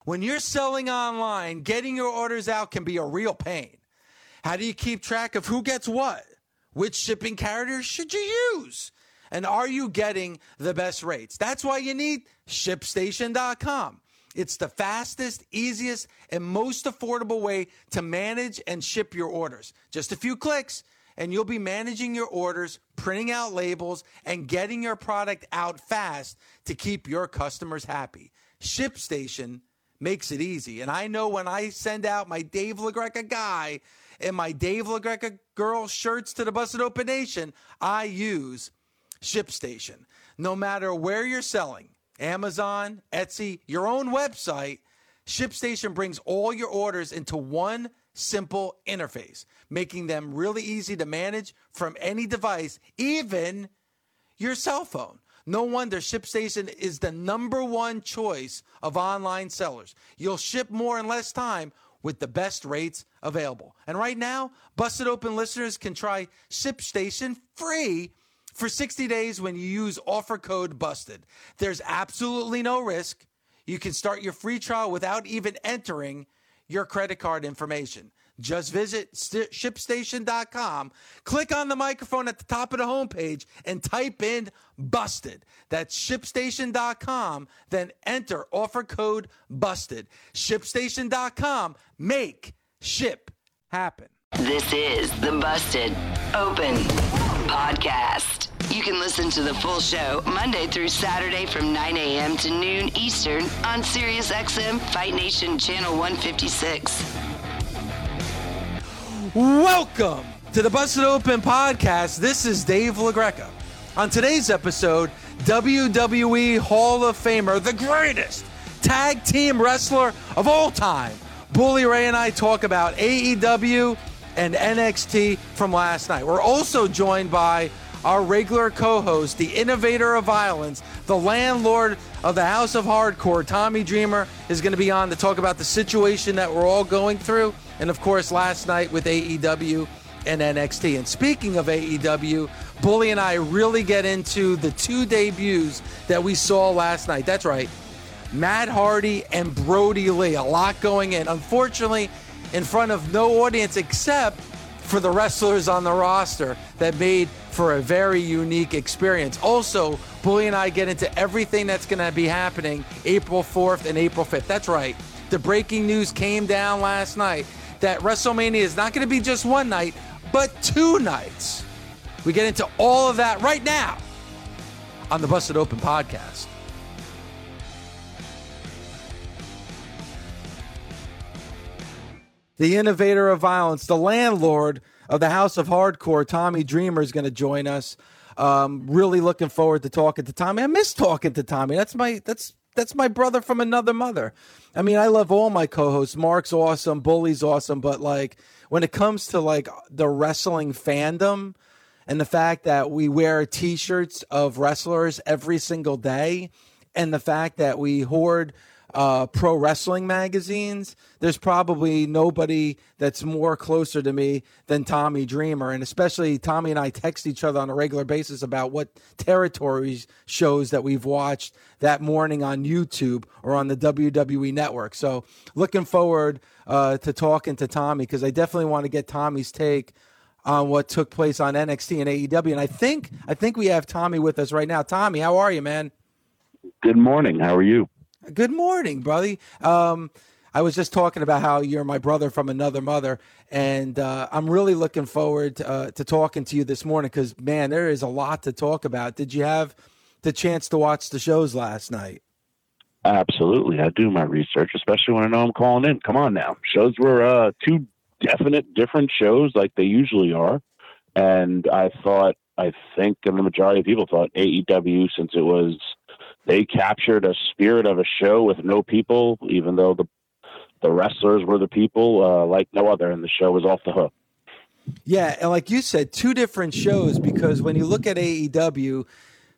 When you're selling online, getting your orders out can be a real pain. How do you keep track of who gets what? Which shipping carriers should you use? And are you getting the best rates? That's why you need ShipStation.com. It's the fastest, easiest, and most affordable way to manage and ship your orders. Just a few clicks, and you'll be managing your orders, printing out labels, and getting your product out fast to keep your customers happy. ShipStation makes it easy. And I know when I send out my Dave LaGreca guy and my Dave LaGreca girl shirts to the Busted Open Nation, I use ShipStation. No matter where you're selling, Amazon, Etsy, your own website, ShipStation brings all your orders into one simple interface, making them really easy to manage from any device, even your cell phone. No wonder ShipStation is the #1 choice of online sellers. You'll ship more in less time with the best rates available. And right now, Busted Open listeners can try ShipStation free for 60 days when you use offer code BUSTED. There's absolutely no risk. You can start your free trial without even entering your credit card information. Just visit ShipStation.com, click on the microphone at the top of the homepage, and type in BUSTED. That's ShipStation.com, then enter offer code BUSTED. ShipStation.com. Make ship happen. This is the Busted Open Podcast. You can listen to the full show Monday through Saturday from 9 a.m. to noon Eastern on SiriusXM Fight Nation Channel 156. Welcome to the Busted Open Podcast. This is Dave LaGreca. On today's episode, WWE Hall of Famer, the greatest tag team wrestler of all time, Bully Ray, and I talk about AEW and NXT from last night. We're also joined by our regular co-host, the innovator of violence, the landlord of the House of Hardcore, Tommy Dreamer, is going to be on to talk about the situation that we're all going through. And, of course, last night with AEW and NXT. And speaking of AEW, Bully and I really get into the two debuts that we saw last night. That's right, Matt Hardy and Brody Lee. A lot going in. Unfortunately, in front of no audience except for the wrestlers on the roster that made for a very unique experience. Also, Bully and I get into everything that's going to be happening April 4th and April 5th. That's right. The breaking news came down last night that WrestleMania is not going to be just one night, but 2 nights. We get into all of that right now on the Busted Open Podcast. The innovator of violence, the landlord of the House of Hardcore, Tommy Dreamer, is going to join us. Really looking forward to talking to Tommy. I miss talking to Tommy. That's my brother from another mother. I mean, I love all my co-hosts. Mark's awesome, Bully's awesome, but like when it comes to like the wrestling fandom and the fact that we wear T-shirts of wrestlers every single day, and the fact that we hoard pro wrestling magazines, there's probably nobody that's more closer to me than Tommy Dreamer. And especially Tommy and I text each other on a regular basis about what territories shows that we've watched that morning on YouTube or on the WWE network. So looking forward to talking to Tommy, because I definitely want to get Tommy's take on what took place on NXT and AEW. And I think we have Tommy with us right now. Tommy, how are you, man? Good morning. How are you? Good morning, buddy. I was just talking about how you're my brother from another mother, and I'm really looking forward to talking to you this morning because, man, there is a lot to talk about. Did you have the chance to watch the shows last night? Absolutely. I do my research, especially when I know I'm calling in. Come on now. Shows were 2 definite different shows like they usually are, and I think, and the majority of people thought AEW, since they captured a spirit of a show with no people, even though the wrestlers were the people, like no other, and the show was off the hook. Yeah, and like you said, 2 different shows, because when you look at AEW,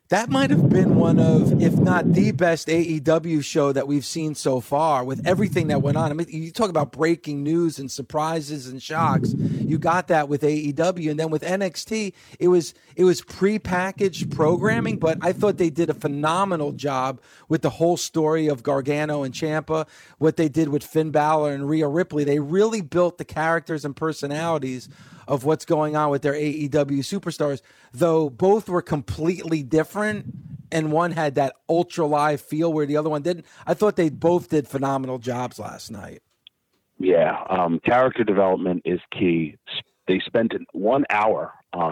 That might have been one of, if not the best AEW show that we've seen so far, with everything that went on. I mean, you talk about breaking news and surprises and shocks. You got that with AEW, and then with NXT, it was prepackaged programming, but I thought they did a phenomenal job with the whole story of Gargano and Ciampa, what they did with Finn Balor and Rhea Ripley. They really built the characters and personalities of what's going on with their AEW superstars, though both were completely different, and one had that ultra live feel where the other one didn't. I thought they both did phenomenal jobs last night. Yeah, character development is key. They spent 1 hour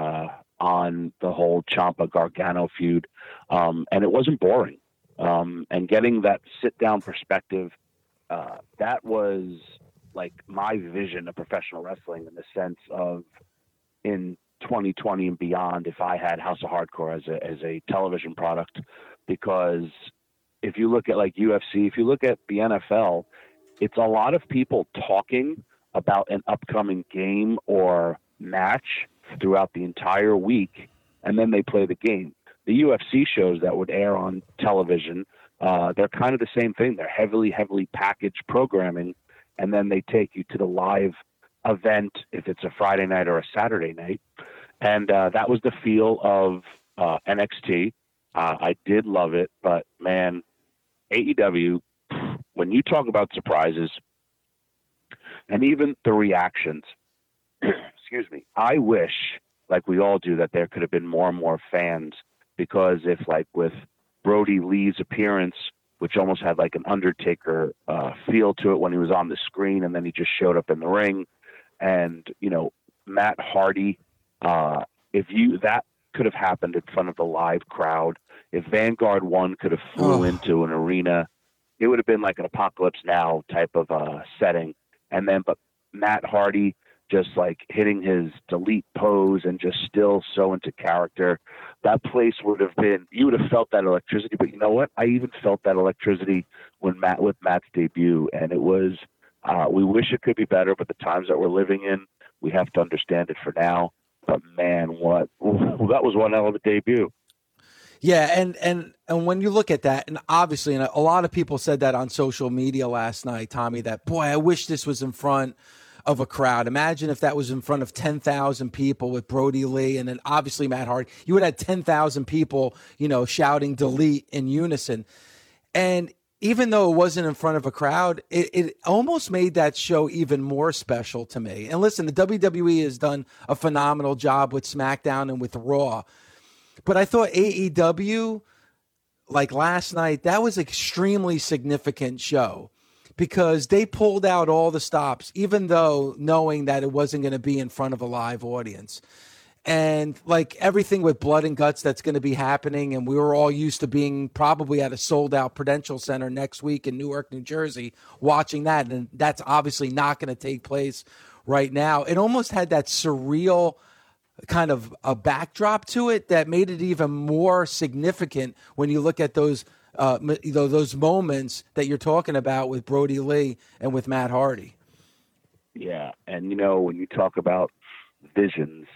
on the whole Ciampa Gargano feud, and it wasn't boring. And getting that sit down perspective, that was like my vision of professional wrestling, in the sense of, in 2020 and beyond, if I had House of Hardcore as a television product. Because if you look at like UFC, if you look at the NFL, it's a lot of people talking about an upcoming game or match throughout the entire week, and then they play the game. The UFC shows that would air on television, they're kind of the same thing. They're heavily packaged programming, and then they take you to the live event if it's a Friday night or a Saturday night. And that was the feel of NXT. I did love it, but man, AEW, when you talk about surprises and even the reactions, excuse me, I wish, like we all do, that there could have been more and more fans, because if, like with Brody Lee's appearance, which almost had like an Undertaker feel to it when he was on the screen, and then he just showed up in the ring. And, you know, Matt Hardy, that could have happened in front of the live crowd. If Vanguard 1 could have flew into an arena, it would have been like an Apocalypse Now type of setting. And then, but Matt Hardy just like hitting his delete pose and just still so into character, that place would have been, you would have felt that electricity. But you know what? I even felt that electricity with Matt's debut. And it was, we wish it could be better, but the times that we're living in, we have to understand it for now. But man, that was one hell of a debut. Yeah, and when you look at that, and obviously, and a lot of people said that on social media last night, Tommy, that, boy, I wish this was in front of a crowd. Imagine if that was in front of 10,000 people with Brody Lee and then obviously Matt Hardy. You would have 10,000 people, shouting delete in unison. And even though it wasn't in front of a crowd, it almost made that show even more special to me. And listen, the WWE has done a phenomenal job with SmackDown and with Raw. But I thought AEW, like last night, that was an extremely significant show, because they pulled out all the stops, even though knowing that it wasn't going to be in front of a live audience. And like everything with blood and guts that's going to be happening, and we were all used to being probably at a sold-out Prudential Center next week in Newark, New Jersey, watching that, and that's obviously not going to take place right now. It almost had that surreal kind of a backdrop to it that made it even more significant when you look at those moments that you're talking about with Brody Lee and with Matt Hardy. Yeah, and when you talk about visions,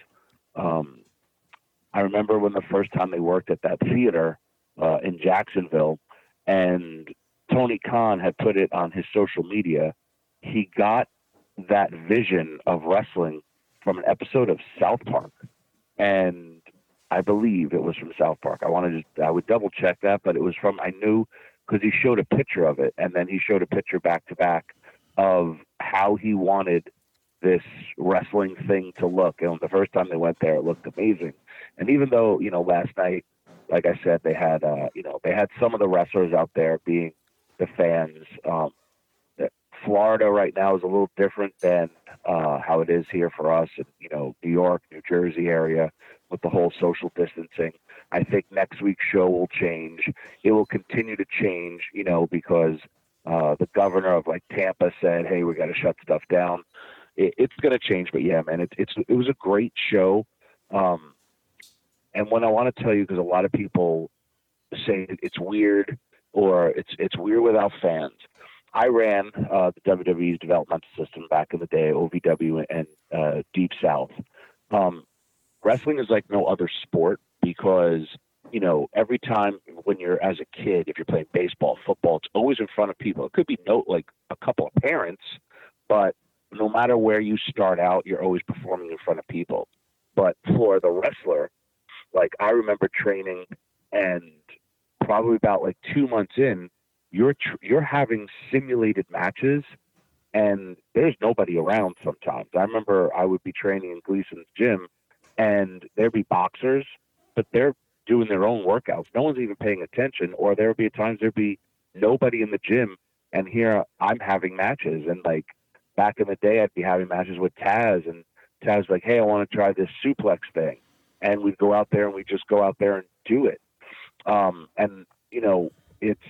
I remember when the first time they worked at that theater in Jacksonville, and Tony Khan had put it on his social media. He got that vision of wrestling from an episode of South Park, and I believe it was from South Park. I would double check that, but it was I knew, because he showed a picture of it, and then he showed a picture back to back of how he wanted this wrestling thing to look. And the first time they went there, it looked amazing. And even though, last night, like I said, they had some of the wrestlers out there being the fans. Florida right now is a little different than how it is here for us in, New York, New Jersey area, with the whole social distancing. I think next week's show will change. It will continue to change, because the governor of like Tampa said, hey, we got to shut stuff down. It's going to change, but yeah, man, it was a great show. And when I want to tell you, because a lot of people say it's weird or it's weird without fans. I ran the WWE's developmental system back in the day, OVW and Deep South. Wrestling is like no other sport, because every time when you're as a kid, if you're playing baseball, football, it's always in front of people. It could be like a couple of parents, but no matter where you start out, you're always performing in front of people. But for the wrestler, like I remember training, and probably about like 2 months in, you're having simulated matches, and there's nobody around sometimes. I remember I would be training in Gleason's gym, and there'd be boxers, but they're doing their own workouts. No one's even paying attention, or there would be times there'd be nobody in the gym, and here I'm having matches. And like back in the day, I'd be having matches with Taz, and Taz was like, hey, I want to try this suplex thing. And we'd go out there and we just go out there and do it. And it's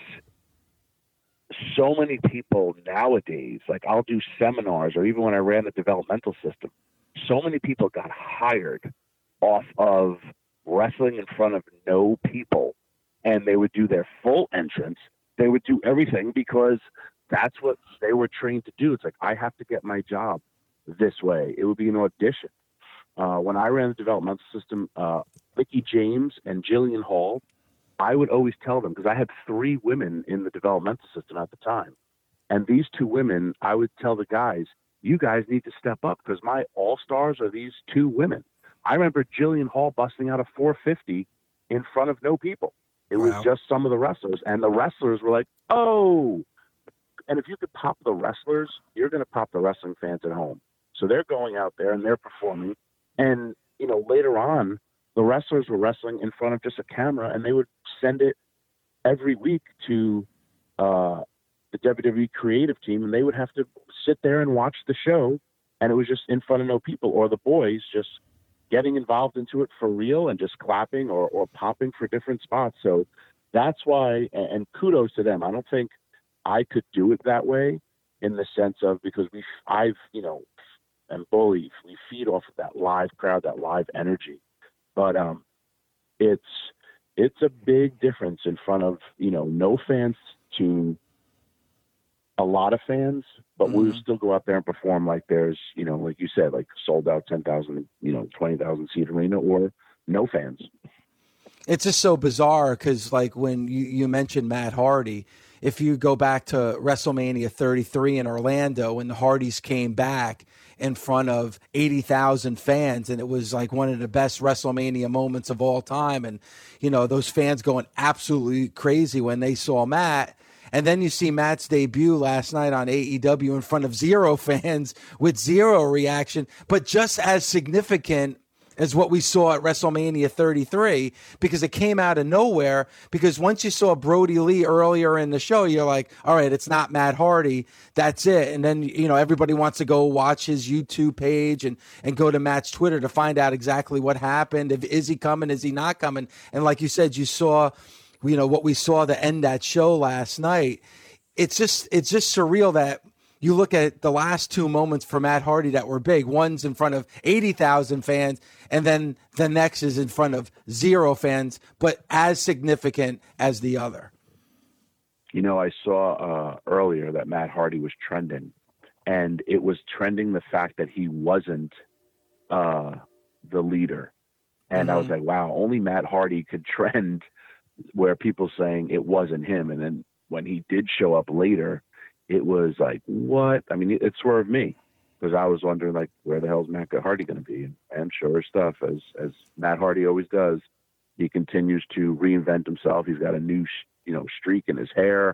so many people nowadays, like I'll do seminars, or even when I ran the developmental system, so many people got hired off of wrestling in front of no people, and they would do their full entrance. They would do everything because that's what they were trained to do. It's like, I have to get my job this way. It would be an audition. When I ran the developmental system, Mickey James and Jillian Hall, I would always tell them, because I had 3 women in the developmental system at the time. And these 2 women, I would tell the guys, you guys need to step up, because my all-stars are these 2 women. I remember Jillian Hall busting out a 450 in front of no people. It was just some of the wrestlers. And the wrestlers were like, oh. And if you could pop the wrestlers, you're going to pop the wrestling fans at home. So they're going out there and they're performing. And, later on, the wrestlers were wrestling in front of just a camera, and they would send it every week to the WWE creative team, and they would have to sit there and watch the show, and it was just in front of no people, or the boys just getting involved into it for real and just clapping or popping for different spots. So that's why, and kudos to them. I don't think I could do it that way, in the sense of, because and Bully, we feed off of that live crowd, that live energy. But it's a big difference in front of, no fans to a lot of fans, but we'll still go out there and perform like there's, like you said, like sold out 10,000, 20,000 seat arena, or no fans. It's just so bizarre, because like when you mentioned Matt Hardy, if you go back to WrestleMania 33 in Orlando, when the Hardys came back in front of 80,000 fans, and it was like one of the best WrestleMania moments of all time. And, those fans going absolutely crazy when they saw Matt. And then you see Matt's debut last night on AEW in front of 0 fans with 0 reaction, but just as significant as what we saw at WrestleMania 33, because it came out of nowhere. Because once you saw Brody Lee earlier in the show, you're like, all right, it's not Matt Hardy. That's it. And then, everybody wants to go watch his YouTube page and go to Matt's Twitter to find out exactly what happened. Is he coming? Is he not coming? And like you said, you saw, what we saw to end that show last night. It's just surreal that you look at the last 2 moments for Matt Hardy that were big. One's in front of 80,000 fans, and then the next is in front of 0 fans, but as significant as the other. I saw earlier that Matt Hardy was trending, and it was trending the fact that he wasn't the leader. And I was like, wow, only Matt Hardy could trend where people saying it wasn't him. And then when he did show up later, it was like, what? I mean, it swerved me, because I was wondering, like, where the hell's Matt Hardy going to be? And sure stuff, as Matt Hardy always does, he continues to reinvent himself. He's got a new, streak in his hair,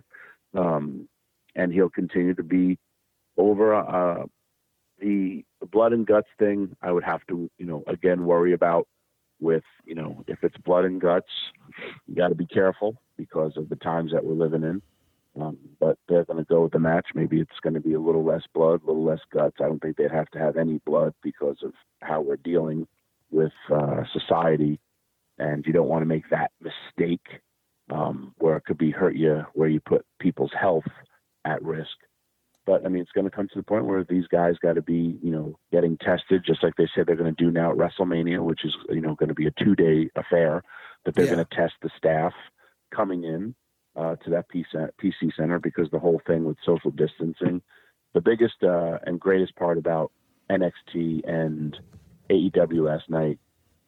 and he'll continue to be over. The blood and guts thing, I would have to, again, worry about with, if it's blood and guts, you got to be careful because of the times that we're living in. But they're going to go with the match. Maybe it's going to be a little less blood, a little less guts. I don't think they'd have to have any blood because of how we're dealing with society. And you don't want to make that mistake where it could be hurt you, where you put people's health at risk. But, I mean, it's going to come to the point where these guys got to be, getting tested, just like they said they're going to do now at WrestleMania, which is, going to be a 2-day affair, that they're going to test the staff coming in to that PC Center, because the whole thing with social distancing. The biggest and greatest part about NXT and AEW last night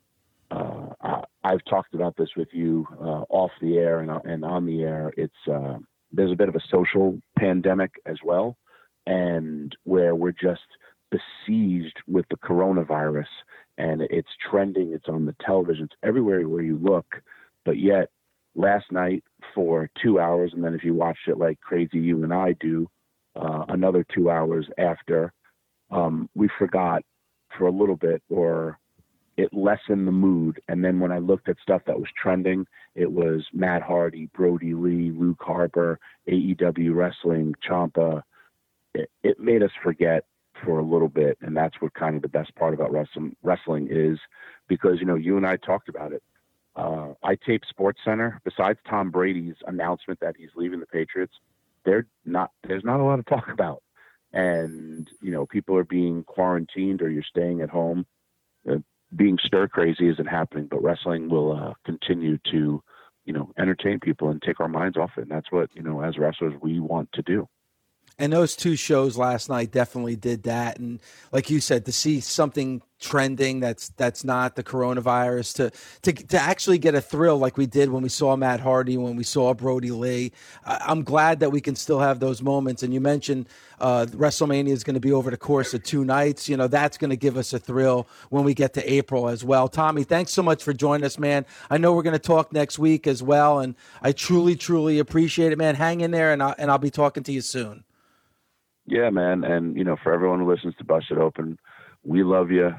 I've talked about this with you off the air and on the air. It's there's a bit of a social pandemic as well, and where we're just besieged with the coronavirus, and it's trending. It's on the television. It's everywhere where you look. But yet, last night for 2 hours, and then if you watched it like crazy you and I do, another 2 hours after, we forgot for a little bit, or it lessened the mood. And then when I looked at stuff that was trending, it was Matt Hardy, Brody Lee, Luke Harper, AEW Wrestling, Ciampa. It made us forget for a little bit. And that's what kind of the best part about wrestling is, because, you know, you and I talked about it. I tape SportsCenter. Besides Tom Brady's announcement that he's leaving the Patriots, there's not a lot to talk about. And, you know, people are being quarantined, or you're staying at home. Being stir crazy isn't happening, but wrestling will continue to, you know, entertain people and take our minds off it. And that's what, you know, as wrestlers, we want to do. And those two shows last night definitely did that. And like you said, to see something trending that's not the coronavirus, to actually get a thrill like we did when we saw Matt Hardy, when we saw Brody Lee. I'm glad that we can still have those moments. And you mentioned WrestleMania is going to be over the course of 2 nights. You know, that's going to give us a thrill when we get to April as well. Tommy, thanks so much for joining us, man. I know we're going to talk next week as well, and I truly, truly appreciate it, man. Hang in there, and I'll be talking to you soon. Yeah, man. And, you know, for everyone who listens to Busted Open, we love you.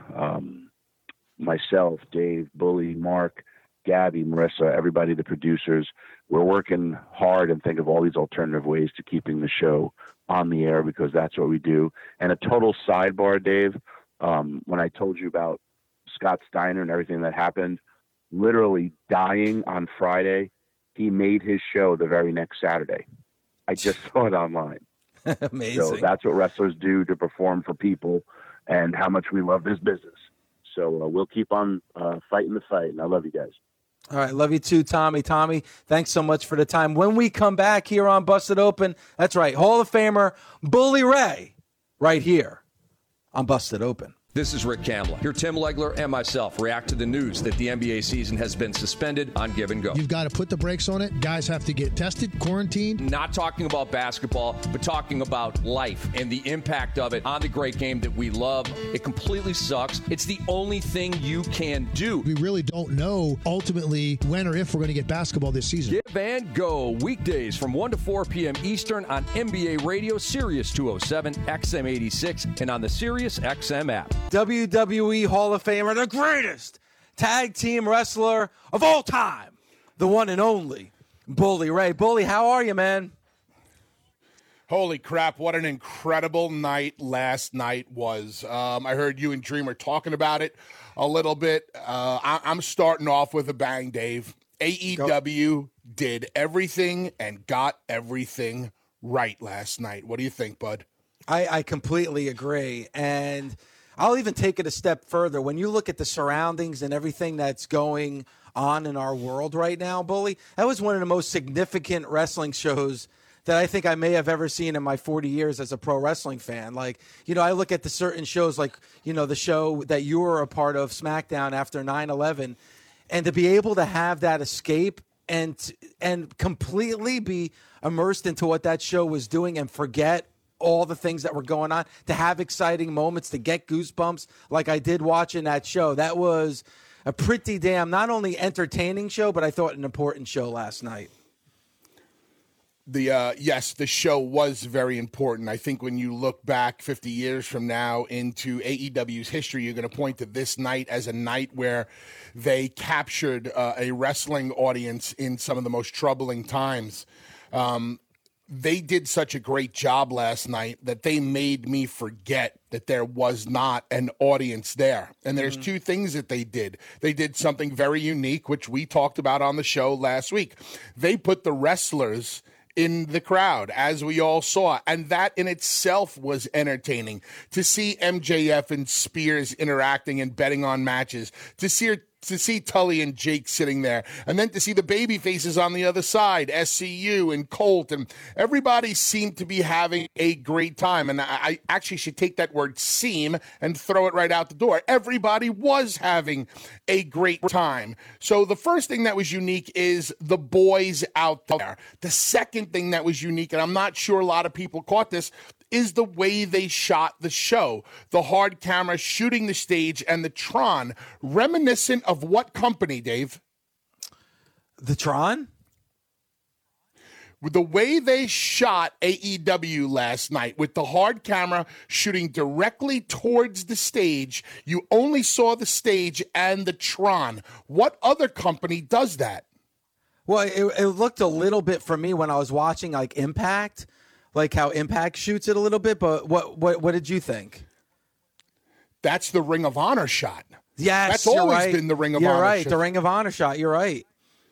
Myself, Dave, Bully, Mark, Gabby, Marissa, everybody, the producers, we're working hard and think of all these alternative ways to keeping the show on the air, because that's what we do. And a total sidebar, Dave, when I told you about Scott Steiner and everything that happened, literally dying on Friday, he made his show the very next Saturday. I just saw it online. Amazing. So that's what wrestlers do to perform for people, and how much we love this business. So we'll keep on fighting the fight, and I love you guys. All right, love you too, Tommy. Tommy, thanks so much for the time. When we come back here on Busted Open, that's right, Hall of Famer Bully Ray, right here on Busted Open. This is Rick Kamla. Here, Tim Legler and myself react to the news that the NBA season has been suspended on Give and Go. You've got to put the brakes on it. Guys have to get tested, quarantined. Not talking about basketball, but talking about life and the impact of it on the great game that we love. It completely sucks. It's the only thing you can do. We really don't know ultimately when or if we're going to get basketball this season. Give and Go, weekdays from 1 to 4 p.m. Eastern on NBA Radio, Sirius 207, XM 86, and on the Sirius XM app. WWE Hall of Famer, the greatest tag team wrestler of all time, the one and only Bully Ray. Bully, how are you, man? Holy crap, what an incredible night last night was. I heard you and Dreamer talking about it a little bit. I'm starting off with a bang, Dave. AEW did everything and got everything right last night. What do you think, bud? I completely agree. And I'll even take it a step further. When you look at the surroundings and everything that's going on in our world right now, Bully, that was one of the most significant wrestling shows that I think I may have ever seen in my 40 years as a pro wrestling fan. Like, you know, I look at the certain shows like, you know, the show that you were a part of, SmackDown, after 9/11, and to be able to have that escape and completely be immersed into what that show was doing and forget all the things that were going on, to have exciting moments, to get goosebumps like I did watching that show. That was a pretty damn, not only entertaining show, but I thought an important show last night. Yes, the show was very important. I think when you look back 50 years from now into AEW's history, you're going to point to this night as a night where they captured a wrestling audience in some of the most troubling times. They did such a great job last night that they made me forget that there was not an audience there. And there's two things that they did. They did something very unique, which we talked about on the show last week. They put the wrestlers in the crowd, as we all saw. And that in itself was entertaining. To see MJF and Spears interacting and betting on matches, to see to see Tully and Jake sitting there, and then to see the baby faces on the other side, SCU and Colt, and everybody seemed to be having a great time. And I actually should take that word seem and throw it right out the door. Everybody was having a great time. So the first thing that was unique is the boys out there. The second thing that was unique, and I'm not sure a lot of people caught this, is the way they shot the show. The hard camera shooting the stage and the Tron, reminiscent of what company, Dave? The Tron? The way they shot AEW last night with the hard camera shooting directly towards the stage, you only saw the stage and the Tron. What other company does that? Well, it looked a little bit for me when I was watching like Impact, like how Impact shoots it a little bit, but what did you think? That's the Ring of Honor shot. Yes, that's always been the Ring of Honor shot. You're right, the Ring of Honor shot. You're right.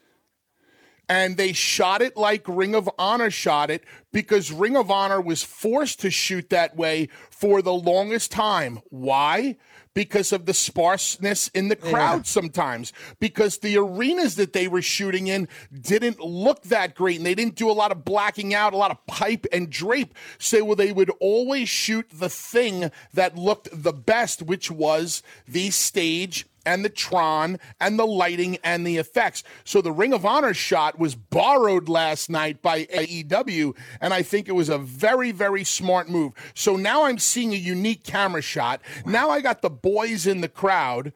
And they shot it like Ring of Honor shot it because Ring of Honor was forced to shoot that way for the longest time. Why? Because of the sparseness in the crowd sometimes. Because the arenas that they were shooting in didn't look that great, and they didn't do a lot of blacking out, a lot of pipe and drape. So they would always shoot the thing that looked the best, which was the stage and the Tron and the lighting and the effects. So the Ring of Honor shot was borrowed last night by AEW, and I think it was a very, very smart move. So now I'm seeing a unique camera shot. Now I got the boys in the crowd.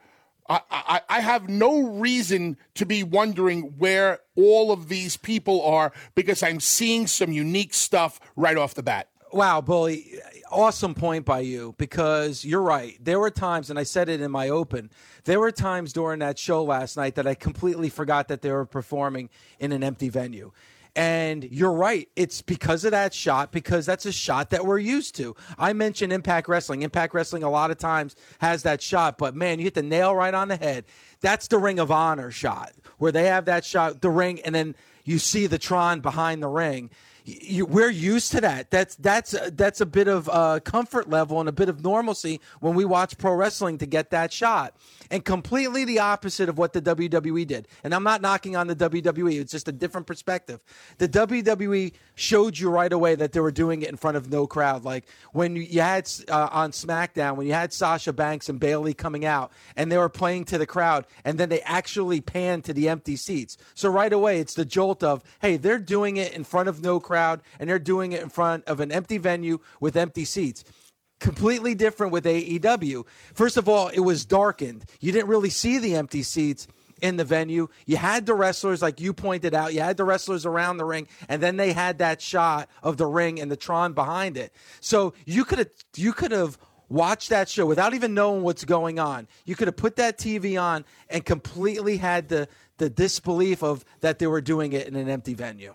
I have no reason to be wondering where all of these people are because I'm seeing some unique stuff right off the bat. Wow, Bully, awesome point by you, because you're right. There were times, and I said it in my open, there were times during that show last night that I completely forgot that they were performing in an empty venue. And you're right. It's because of that shot, because that's a shot that we're used to. I mentioned Impact Wrestling. Impact Wrestling a lot of times has that shot, but man, you hit the nail right on the head. That's the Ring of Honor shot, where they have that shot, the ring, and then you see the Tron behind the ring. We're used to that. That's a bit of comfort level and a bit of normalcy when we watch pro wrestling to get that shot. And completely the opposite of what the WWE did. And I'm not knocking on the WWE. It's just a different perspective. The WWE showed you right away that they were doing it in front of no crowd. Like when you had on SmackDown, when you had Sasha Banks and Bayley coming out and they were playing to the crowd, and then they actually panned to the empty seats. So right away, it's the jolt of, hey, they're doing it in front of no crowd and they're doing it in front of an empty venue with empty seats. Completely different with AEW. First of all, it was darkened. You didn't really see the empty seats in the venue. You had the wrestlers, like you pointed out, you had the wrestlers around the ring, and then they had that shot of the ring and the Tron behind it. So you could have watched that show without even knowing what's going on. You could have put that TV on and completely had the disbelief of that they were doing it in an empty venue.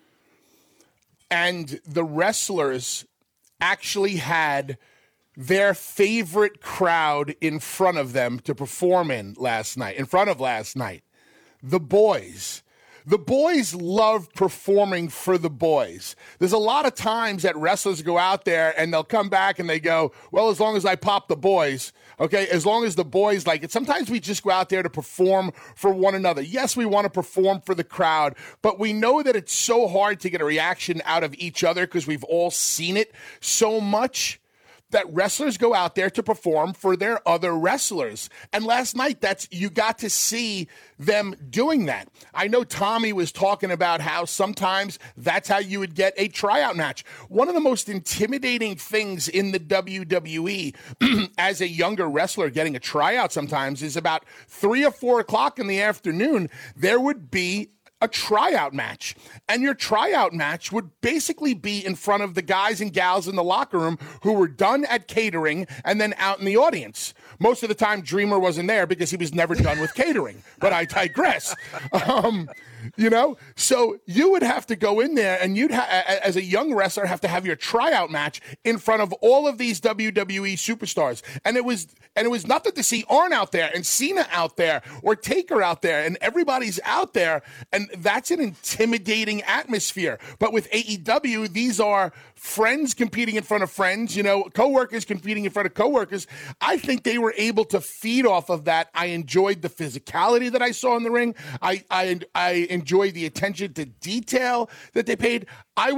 And the wrestlers actually had their favorite crowd in front of them to perform in front of last night. The boys. The boys love performing for the boys. There's a lot of times that wrestlers go out there and they'll come back and they go, well, as long as I pop the boys, okay, as long as the boys like it. Sometimes we just go out there to perform for one another. Yes, we want to perform for the crowd, but we know that it's so hard to get a reaction out of each other because we've all seen it so much that wrestlers go out there to perform for their other wrestlers. And last night, you got to see them doing that. I know Tommy was talking about how sometimes that's how you would get a tryout match. One of the most intimidating things in the WWE as a younger wrestler getting a tryout sometimes is about 3 or 4 o'clock in the afternoon, there would be a tryout match. And your tryout match would basically be in front of the guys and gals in the locker room who were done at catering and then out in the audience. Most of the time, Dreamer wasn't there because he was never done with catering. But I digress. You know, so you would have to go in there and as a young wrestler, have to have your tryout match in front of all of these WWE superstars. And it was nothing to see Arn out there and Cena out there or Taker out there, and everybody's out there. And that's an intimidating atmosphere. But with AEW, these are friends competing in front of friends, coworkers competing in front of coworkers. I think they were able to feed off of that. I enjoyed the physicality that I saw in the ring. I enjoyed the attention to detail that they paid. I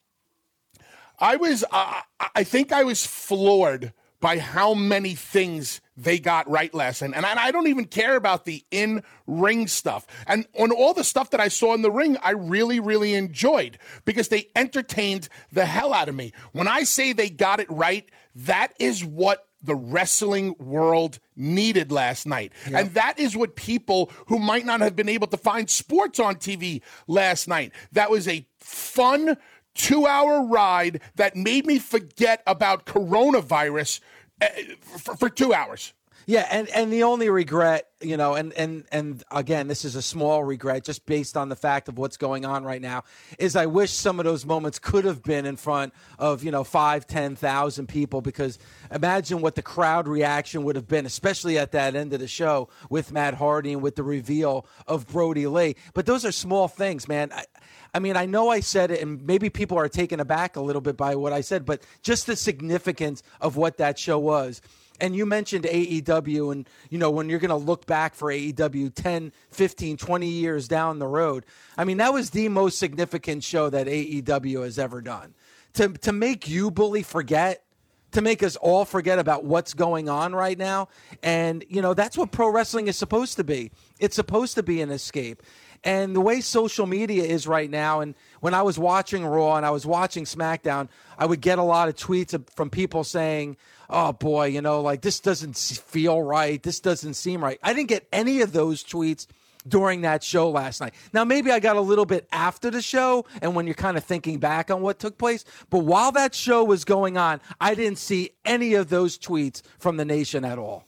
think I was floored by how many things they got right last night. And I don't even care about the in-ring stuff. And on all the stuff that I saw in the ring, I really, really enjoyed because they entertained the hell out of me. When I say they got it right, that is what the wrestling world needed last night. Yep. And that is what people who might not have been able to find sports on TV last night. That was a fun 2-hour ride that made me forget about coronavirus for 2 hours. Yeah, and the only regret, and again, this is a small regret just based on the fact of what's going on right now, is I wish some of those moments could have been in front of, 5,000, 10,000 people, because imagine what the crowd reaction would have been, especially at that end of the show with Matt Hardy and with the reveal of Brody Lee. But those are small things, man. I mean, I know I said it, and maybe people are taken aback a little bit by what I said, but just the significance of what that show was. And you mentioned AEW, and, when you're going to look back for AEW 10, 15, 20 years down the road, I mean, that was the most significant show that AEW has ever done. To make you, Bully, forget, to make us all forget about what's going on right now. And, that's what pro wrestling is supposed to be. It's supposed to be an escape. And the way social media is right now, and when I was watching Raw and I was watching SmackDown, I would get a lot of tweets from people saying, oh boy, this doesn't feel right. This doesn't seem right. I didn't get any of those tweets during that show last night. Now, maybe I got a little bit after the show and when you're kind of thinking back on what took place. But while that show was going on, I didn't see any of those tweets from the nation at all.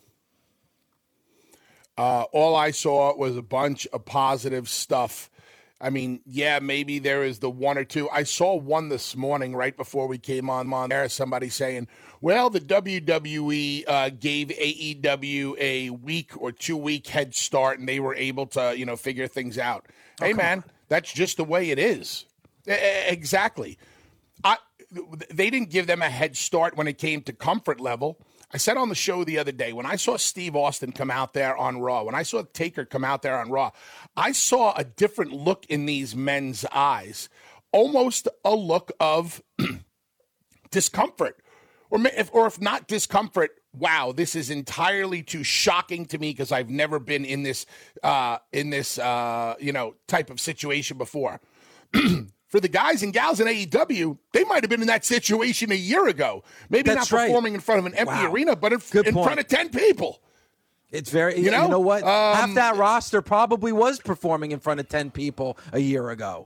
All I saw was a bunch of positive stuff. I mean, yeah, maybe there is the one or two. I saw one this morning right before we came on there, somebody saying, well, the WWE gave AEW a week or 2 week head start and they were able to, figure things out. Oh, hey, man, that's just the way it is. Exactly. They didn't give them a head start when it came to comfort level. I said on the show the other day, when I saw Steve Austin come out there on Raw, when I saw Taker come out there on Raw, I saw a different look in these men's eyes, almost a look of discomfort, or if not discomfort, wow, this is entirely too shocking to me because I've never been in this type of situation before. For the guys and gals in AEW, they might have been in that situation a year ago. Maybe That's not performing in front of an empty arena, but in front of 10 people. It's very, you know what? Half that roster probably was performing in front of 10 people a year ago.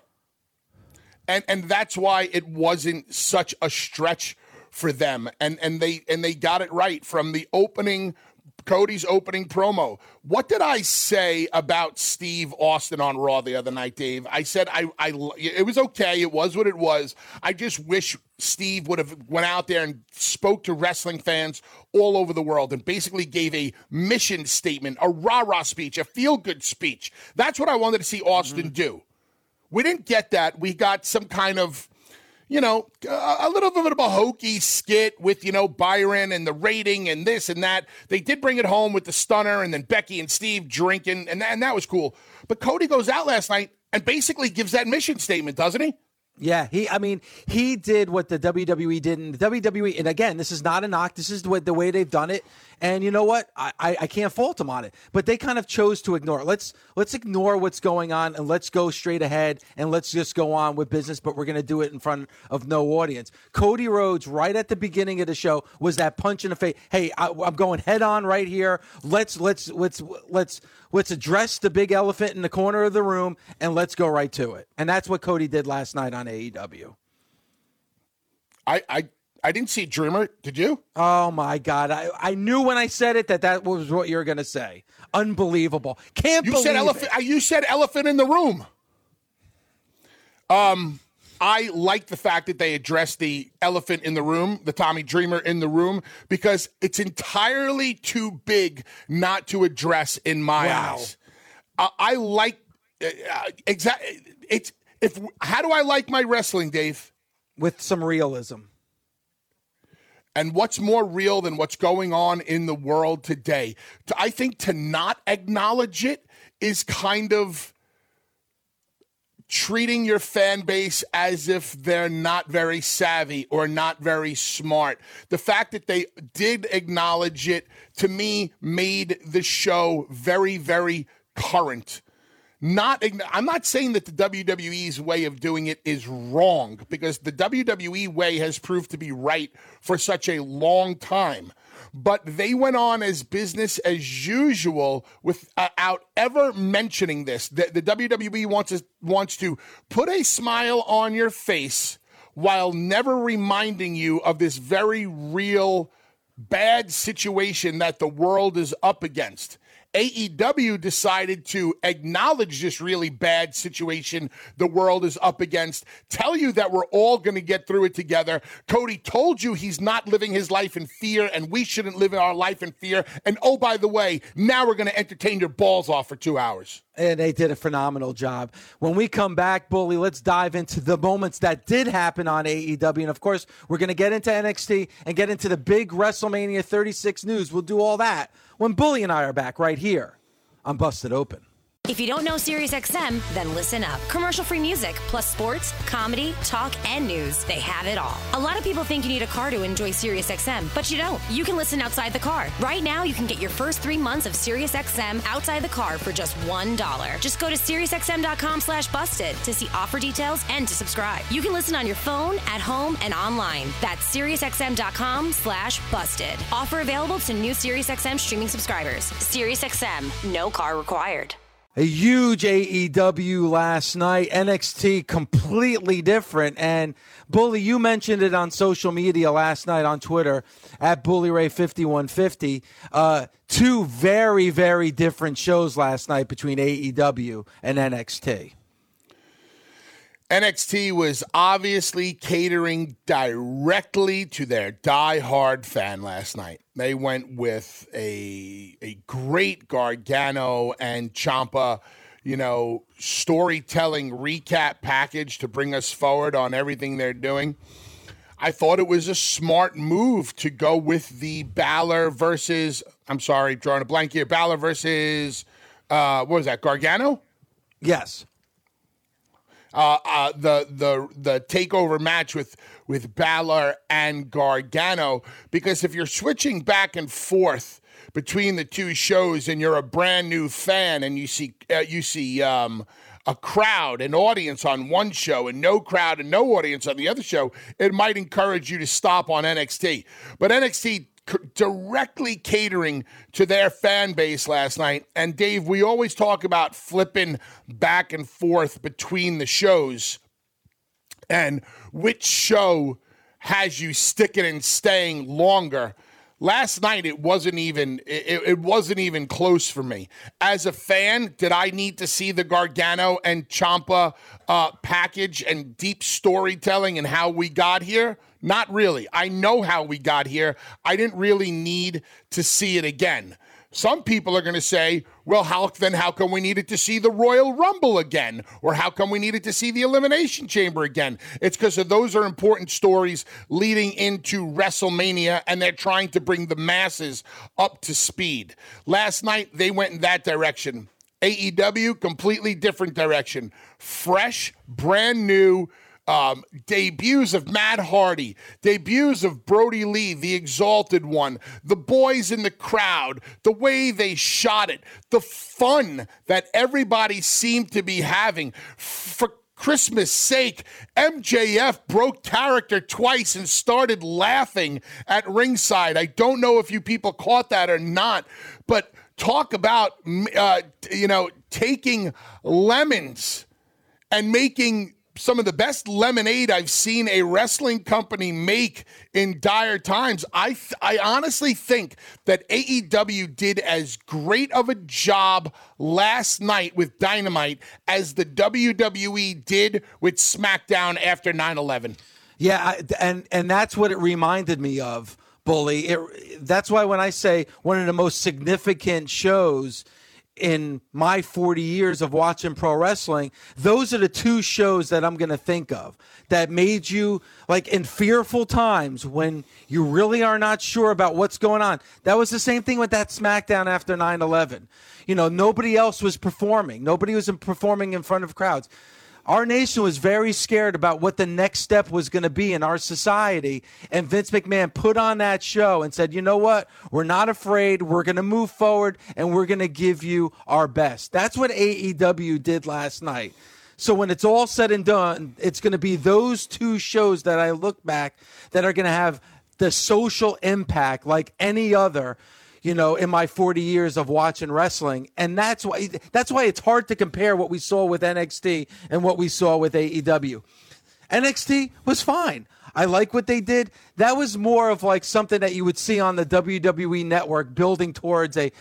And that's why it wasn't such a stretch for them. And they got it right from the opening, Cody's opening promo. What did I say about Steve Austin on Raw the other night, Dave? I said it was okay. It was what it was. I just wish Steve would have went out there and spoke to wrestling fans all over the world and basically gave a mission statement, a rah-rah speech, a feel-good speech. That's what I wanted to see Austin do. We didn't get that. We got some kind of, a little bit of a hokey skit with, Byron and the rating and this and that. They did bring it home with the stunner and then Becky and Steve drinking, and that was cool. But Cody goes out last night and basically gives that mission statement, doesn't he? Yeah, he did what the WWE did. And the WWE, and again, this is not a knock. This is the way they've done it. And you know what? I can't fault them on it. But they kind of chose to ignore it. Let's ignore what's going on and let's go straight ahead and let's just go on with business. But we're going to do it in front of no audience. Cody Rhodes, right at the beginning of the show, was that punch in the face. Hey, I'm going head on right here. Let's address the big elephant in the corner of the room and let's go right to it. And that's what Cody did last night on AEW. I didn't see Dreamer. Did you? Oh, my God. I knew when I said it that was what you were going to say. Unbelievable. Can't believe it. You said elephant in the room. I like the fact that they addressed the elephant in the room, the Tommy Dreamer in the room, because it's entirely too big not to address in my eyes. I like exactly. How do I like my wrestling, Dave? With some realism. And what's more real than what's going on in the world today? I think to not acknowledge it is kind of treating your fan base as if they're not very savvy or not very smart. The fact that they did acknowledge it, to me, made the show very, very current. I'm not saying that the WWE's way of doing it is wrong, because the WWE way has proved to be right for such a long time. But they went on as business as usual without ever mentioning this. The WWE wants to put a smile on your face while never reminding you of this very real bad situation that the world is up against. AEW decided to acknowledge this really bad situation the world is up against, tell you that we're all going to get through it together. Cody told you he's not living his life in fear, and we shouldn't live our life in fear. And oh, by the way, now we're going to entertain your balls off for 2 hours. And they did a phenomenal job. When we come back, Bully, let's dive into the moments that did happen on AEW. And, of course, we're going to get into NXT and get into the big WrestleMania 36 news. We'll do all that when Bully and I are back right here on Busted Open. If you don't know SiriusXM, then listen up. Commercial-free music, plus sports, comedy, talk, and news. They have it all. A lot of people think you need a car to enjoy SiriusXM, but you don't. You can listen outside the car. Right now, you can get your first 3 months of SiriusXM outside the car for just $1. Just go to SiriusXM.com/busted to see offer details and to subscribe. You can listen on your phone, at home, and online. That's SiriusXM.com/busted. Offer available to new SiriusXM streaming subscribers. SiriusXM, no car required. A huge AEW last night. NXT completely different. And Bully, you mentioned it on social media last night on Twitter at BullyRay5150. 2 very, very different shows last night between AEW and NXT. NXT was obviously catering directly to their die-hard fan last night. They went with a great Gargano and Ciampa, storytelling recap package to bring us forward on everything they're doing. I thought it was a smart move to go with the Balor versus, drawing a blank here, Balor versus, what was that, Gargano? Yes. The takeover match with Balor and Gargano, because if you're switching back and forth between the two shows and you're a brand new fan and you see a crowd, an audience on one show and no crowd and no audience on the other show, it might encourage you to stop on NXT. But NXT directly catering to their fan base last night. And Dave, we always talk about flipping back and forth between the shows and which show has you sticking and staying longer. Last night, it wasn't even close for me. As a fan, did I need to see the Gargano and Ciampa package and deep storytelling and how we got here? Not really. I know how we got here. I didn't really need to see it again. Some people are going to say, well, how come we needed to see the Royal Rumble again? Or how come we needed to see the Elimination Chamber again? It's because those are important stories leading into WrestleMania, and they're trying to bring the masses up to speed. Last night, they went in that direction. AEW, completely different direction. Fresh, brand new, debuts of Matt Hardy, debuts of Brody Lee, the Exalted One, the boys in the crowd, the way they shot it, the fun that everybody seemed to be having. For Christmas sake, MJF broke character twice and started laughing at ringside. I don't know if you people caught that or not, but talk about, taking lemons and making some of the best lemonade I've seen a wrestling company make in dire times. I honestly think that AEW did as great of a job last night with Dynamite as the WWE did with SmackDown after 9/11. Yeah, and that's what it reminded me of, Bully. That's why when I say one of the most significant shows in my 40 years of watching pro wrestling, those are the two shows that I'm going to think of that made you, like, in fearful times when you really are not sure about what's going on. That was the same thing with that SmackDown after 9/11. You know, nobody else was performing. Nobody was performing in front of crowds. Our nation was very scared about what the next step was going to be in our society. And Vince McMahon put on that show and said, you know what? We're not afraid. We're going to move forward and we're going to give you our best. That's what AEW did last night. So when it's all said and done, it's going to be those two shows that I look back that are going to have the social impact like any other, you know, in my 40 years of watching wrestling. And that's why it's hard to compare what we saw with NXT and what we saw with AEW. NXT was fine. I like what they did. That was more of like something that you would see on the WWE network building towards an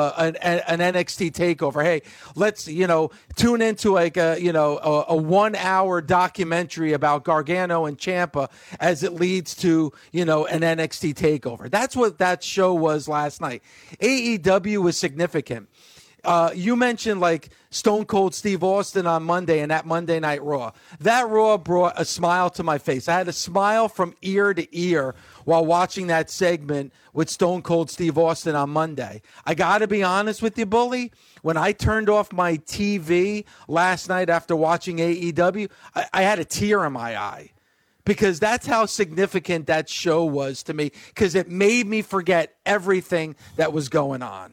NXT takeover. Hey, let's, you know, tune into like a 1 hour documentary about Gargano and Ciampa as it leads to, you know, an NXT takeover. That's what that show was last night. AEW was significant. You mentioned like Stone Cold Steve Austin on Monday and that Monday Night Raw. That Raw brought a smile to my face. I had a smile from ear to ear while watching that segment with Stone Cold Steve Austin on Monday. I got to be honest with you, Bully. When I turned off my TV last night after watching AEW, I had a tear in my eye. Because that's how significant that show was to me. Because it made me forget everything that was going on.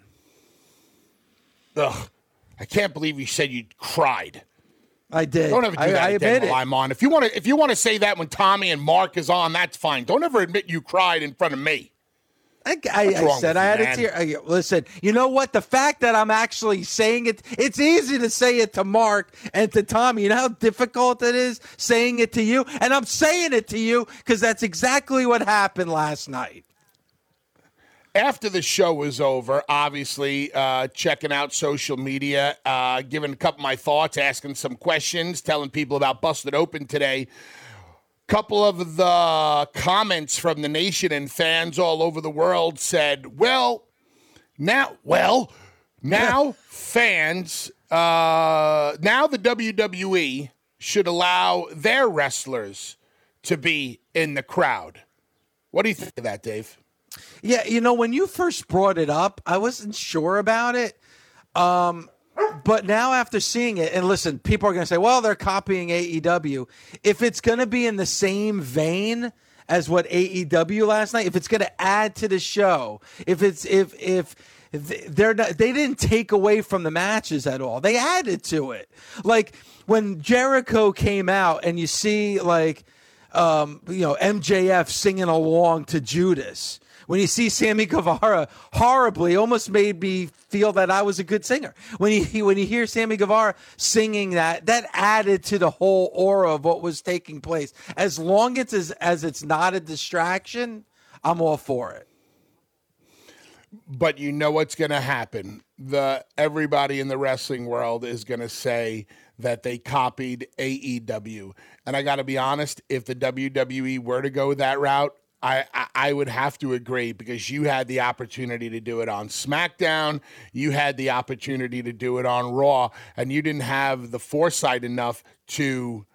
Ugh, I can't believe you said you cried. I did. Don't ever do that again while I'm on. If you want to say that when Tommy and Mark is on, that's fine. Don't ever admit you cried in front of me. I said I had a tear. Listen, you know what? The fact that I'm actually saying it, it's easy to say it to Mark and to Tommy. You know how difficult it is saying it to you? And I'm saying it to you because that's exactly what happened last night. After the show was over, obviously checking out social media, giving a couple of my thoughts, asking some questions, telling people about Busted Open today. Couple of the comments from the nation and fans all over the world said, now fans, now the WWE should allow their wrestlers to be in the crowd. What do you think of that, Dave? Yeah, you know, when you first brought it up, I wasn't sure about it. But now after seeing it, and listen, people are going to say, well, they're copying AEW. If it's going to be in the same vein as what AEW last night, if it's going to add to the show, if they're not, they didn't take away from the matches at all. They added to it. Like when Jericho came out and you see like, MJF singing along to Judas. When you see Sammy Guevara horribly, almost made me feel that I was a good singer. When you hear Sammy Guevara singing that added to the whole aura of what was taking place. As long as it's not a distraction, I'm all for it. But you know what's going to happen. Everybody in the wrestling world is going to say that they copied AEW. And I got to be honest, if the WWE were to go that route, I would have to agree, because you had the opportunity to do it on SmackDown. You had the opportunity to do it on Raw, and you didn't have the foresight enough to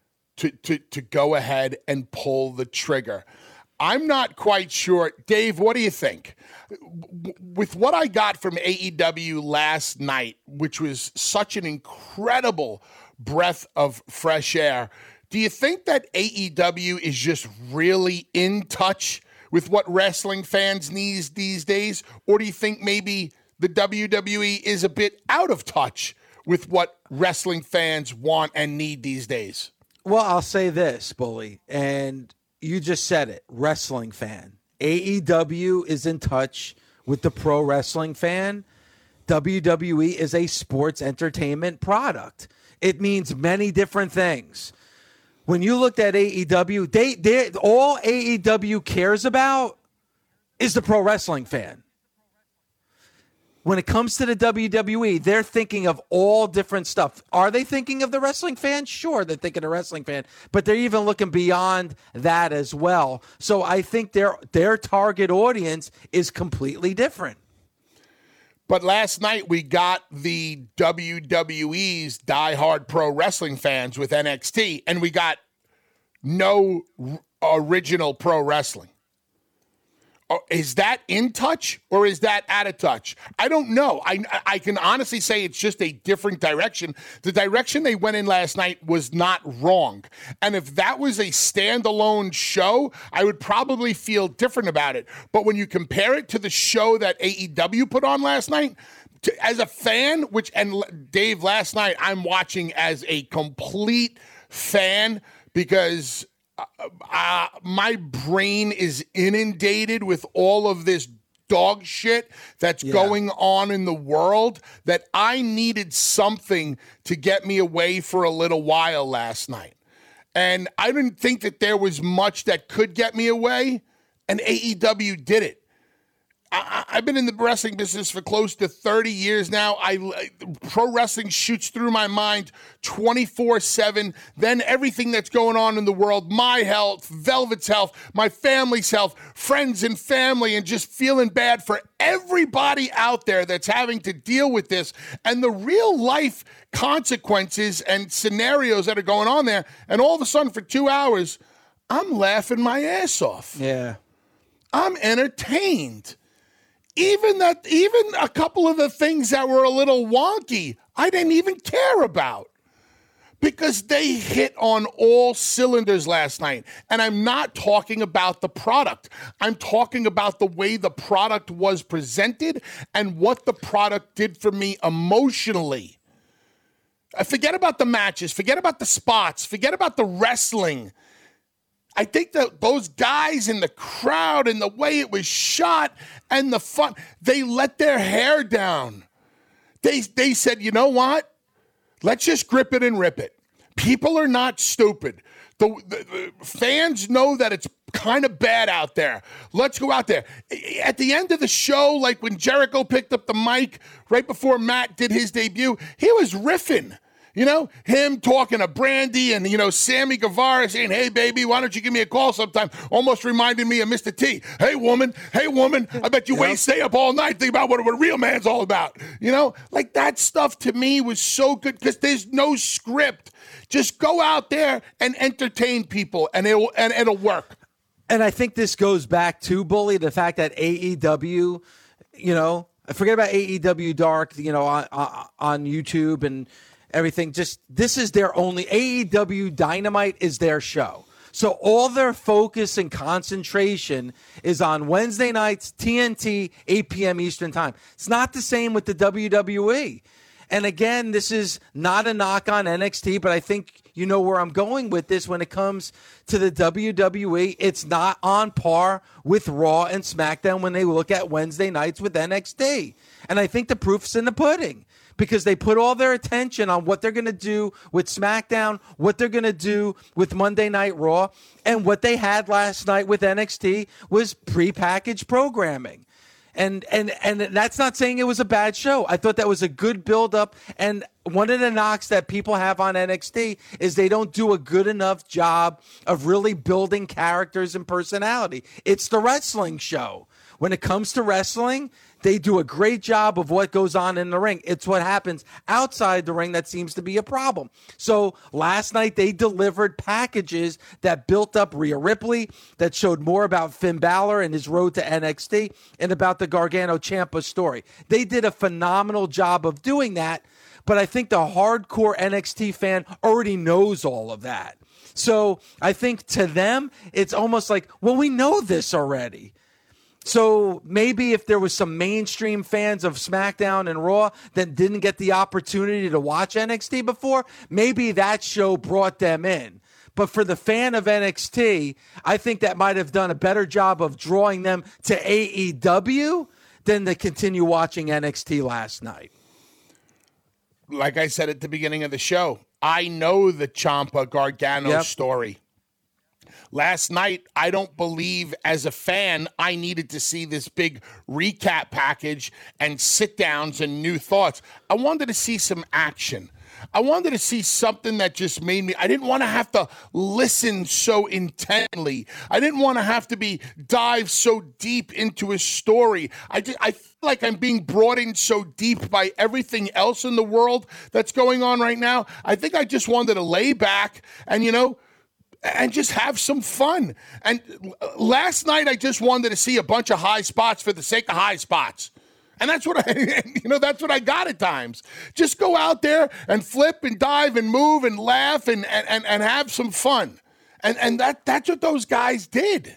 go ahead and pull the trigger. I'm not quite sure. Dave, what do you think? With what I got from AEW last night, which was such an incredible breath of fresh air, do you think that AEW is just really in touch with what wrestling fans need these days? Or do you think maybe the WWE is a bit out of touch with what wrestling fans want and need these days? Well, I'll say this, Bully, and you just said it, wrestling fan. AEW is in touch with the pro wrestling fan. WWE is a sports entertainment product. It means many different things. When you looked at AEW, they all AEW cares about is the pro wrestling fan. When it comes to the WWE, they're thinking of all different stuff. Are they thinking of the wrestling fan? Sure, they're thinking of the wrestling fan, but they're even looking beyond that as well. So I think their target audience is completely different. But last night we got the WWE's diehard pro wrestling fans with NXT, and we got no original pro wrestling. Is that in touch or is that out of touch? I don't know. I can honestly say it's just a different direction. The direction they went in last night was not wrong. And if that was a standalone show, I would probably feel different about it. But when you compare it to the show that AEW put on last night, as a fan, and Dave, last night I'm watching as a complete fan because my brain is inundated with all of this dog shit that's going on in the world that I needed something to get me away for a little while last night. And I didn't think that there was much that could get me away, and AEW did it. I've been in the wrestling business for close to 30 years now. Pro wrestling shoots through my mind 24/7. Then everything that's going on in the world, my health, Velvet's health, my family's health, friends and family, and just feeling bad for everybody out there that's having to deal with this and the real life consequences and scenarios that are going on there. And all of a sudden for 2 hours, I'm laughing my ass off. Yeah. I'm entertained. Even a couple of the things that were a little wonky, I didn't even care about because they hit on all cylinders last night. And I'm not talking about the product. I'm talking about the way the product was presented and what the product did for me emotionally. Forget about the matches. Forget about the spots. Forget about the wrestling. I think that those guys in the crowd and the way it was shot and the fun, they let their hair down. They said, you know what? Let's just grip it and rip it. People are not stupid. The fans know that it's kind of bad out there. Let's go out there. At the end of the show, like when Jericho picked up the mic right before Matt did his debut, he was riffing. You know, him talking to Brandy and, Sammy Guevara saying, hey, baby, why don't you give me a call sometime? Almost reminded me of Mr. T. Hey, woman, I bet you wait, stay up all night, think about what a real man's all about. Like that stuff to me was so good because there's no script. Just go out there and entertain people and it'll work. And I think this goes back to, Bully, the fact that AEW, forget about AEW Dark, on YouTube and everything. Just this is their only AEW Dynamite is their show. So all their focus and concentration is on Wednesday nights, TNT, 8 p.m. Eastern time. It's not the same with the WWE. And again, this is not a knock on NXT, but I think you know where I'm going with this when it comes to the WWE. It's not on par with Raw and SmackDown when they look at Wednesday nights with NXT. And I think the proof's in the pudding, because they put all their attention on what they're going to do with SmackDown, what they're going to do with Monday Night Raw, and what they had last night with NXT was prepackaged programming. And that's not saying it was a bad show. I thought that was a good build-up, and one of the knocks that people have on NXT is they don't do a good enough job of really building characters and personality. It's the wrestling show. When it comes to wrestling, they do a great job of what goes on in the ring. It's what happens outside the ring that seems to be a problem. So last night they delivered packages that built up Rhea Ripley, that showed more about Finn Balor and his road to NXT and about the Gargano Ciampa story. They did a phenomenal job of doing that, but I think the hardcore NXT fan already knows all of that. So I think to them, it's almost like, well, we know this already. So maybe if there was some mainstream fans of SmackDown and Raw that didn't get the opportunity to watch NXT before, maybe that show brought them in. But for the fan of NXT, I think that might have done a better job of drawing them to AEW than to continue watching NXT last night. Like I said at the beginning of the show, I know the Ciampa Gargano story. Last night, I don't believe as a fan I needed to see this big recap package and sit-downs and new thoughts. I wanted to see some action. I wanted to see something that just made me, I didn't want to have to listen so intently. I didn't want to have to dive so deep into a story. I feel like I'm being brought in so deep by everything else in the world that's going on right now. I think I just wanted to lay back and, and just have some fun. And last night, I just wanted to see a bunch of high spots for the sake of high spots. And that's what that's what I got at times. Just go out there and flip and dive and move and laugh and have some fun. And that's what those guys did.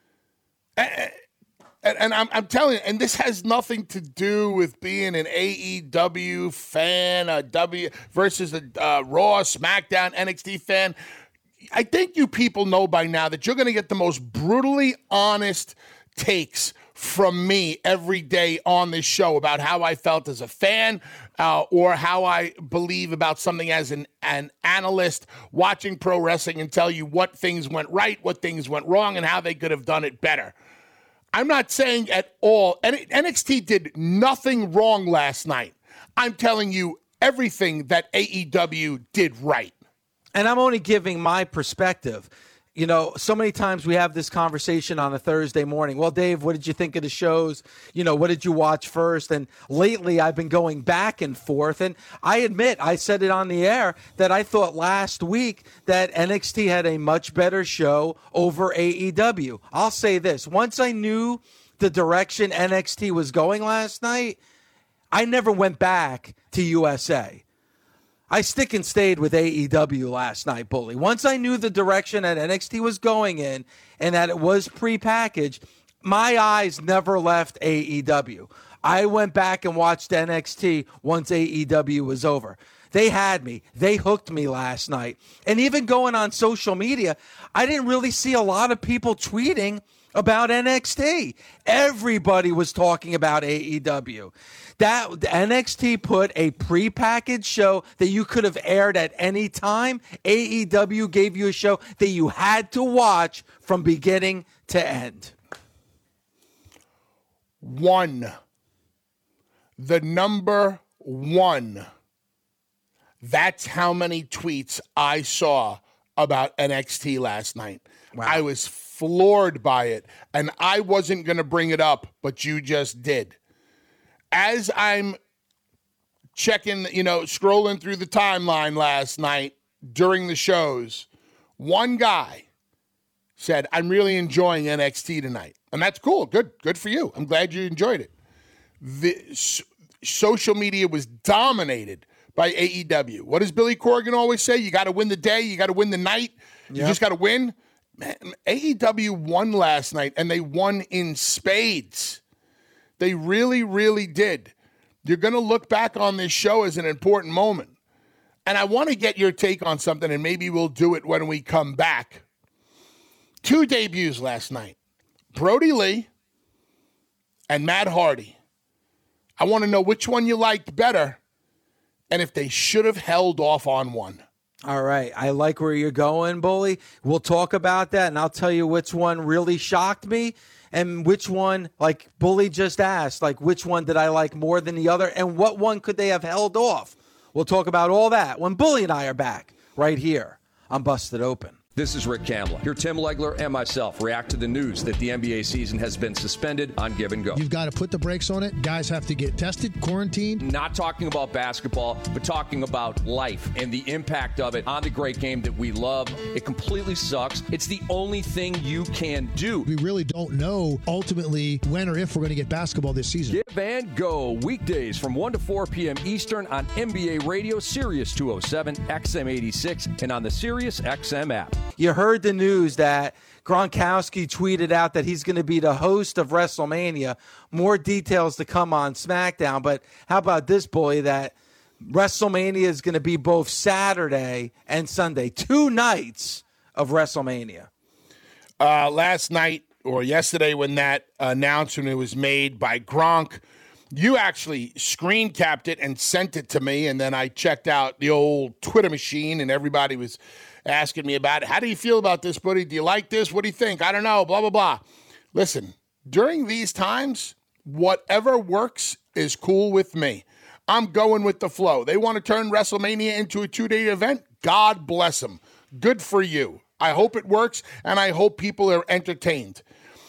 And I'm telling you, and this has nothing to do with being an AEW fan, a W versus a Raw, SmackDown, NXT fan. I think you people know by now that you're going to get the most brutally honest takes from me every day on this show about how I felt as a fan or how I believe about something as an analyst watching pro wrestling and tell you what things went right, what things went wrong, and how they could have done it better. I'm not saying at all. NXT did nothing wrong last night. I'm telling you everything that AEW did right. And I'm only giving my perspective. So many times we have this conversation on a Thursday morning. Well, Dave, what did you think of the shows? What did you watch first? And lately I've been going back and forth. And I admit, I said it on the air, that I thought last week that NXT had a much better show over AEW. I'll say this. Once I knew the direction NXT was going last night, I never went back to USA. I stick and stayed with AEW last night, Bully. Once I knew the direction that NXT was going in and that it was prepackaged, my eyes never left AEW. I went back and watched NXT once AEW was over. They had me. They hooked me last night. And even going on social media, I didn't really see a lot of people tweeting about NXT. Everybody was talking about AEW. That NXT put a prepackaged show that you could have aired at any time. AEW gave you a show that you had to watch from beginning to end. One. The number one. That's how many tweets I saw about NXT last night. Wow. I was floored by it, and I wasn't going to bring it up, but you just did. As I'm checking, scrolling through the timeline last night during the shows, one guy said, I'm really enjoying NXT tonight. And that's cool. Good for you. I'm glad you enjoyed it. The social media was dominated by AEW. What does Billy Corgan always say? You got to win the day. You got to win the night. You just got to win. Man, AEW won last night, and they won in spades. They really, really did. You're going to look back on this show as an important moment. And I want to get your take on something, and maybe we'll do it when we come back. 2 debuts last night. Brody Lee and Matt Hardy. I want to know which one you liked better and if they should have held off on one. All right. I like where you're going, Bully. We'll talk about that, and I'll tell you which one really shocked me and which one, like Bully just asked, like which one did I like more than the other, and what one could they have held off? We'll talk about all that when Bully and I are back right here on Busted Open. This is Rick Kamla. Here, Tim Legler and myself react to the news that the NBA season has been suspended on Give and Go. You've got to put the brakes on it. Guys have to get tested, quarantined. Not talking about basketball, but talking about life and the impact of it on the great game that we love. It completely sucks. It's the only thing you can do. We really don't know ultimately when or if we're going to get basketball this season. Give and Go, weekdays from 1 to 4 p.m. Eastern on NBA Radio, Sirius 207, XM 86, and on the Sirius XM app. You heard the news that Gronkowski tweeted out that he's going to be the host of WrestleMania. More details to come on SmackDown. But how about this, Bully, that WrestleMania is going to be both Saturday and Sunday. 2 nights of WrestleMania. Last night or yesterday when that announcement was made by Gronk, You actually screen capped it and sent it to me, and then I checked out the old Twitter machine, and everybody was asking me about it. How do you feel about this, buddy? Do you like this? What do you think? I don't know, blah, blah, blah. Listen, during these times, whatever works is cool with me. I'm going with the flow. They want to turn WrestleMania into a 2-day event? God bless them. Good for you. I hope it works, and I hope people are entertained.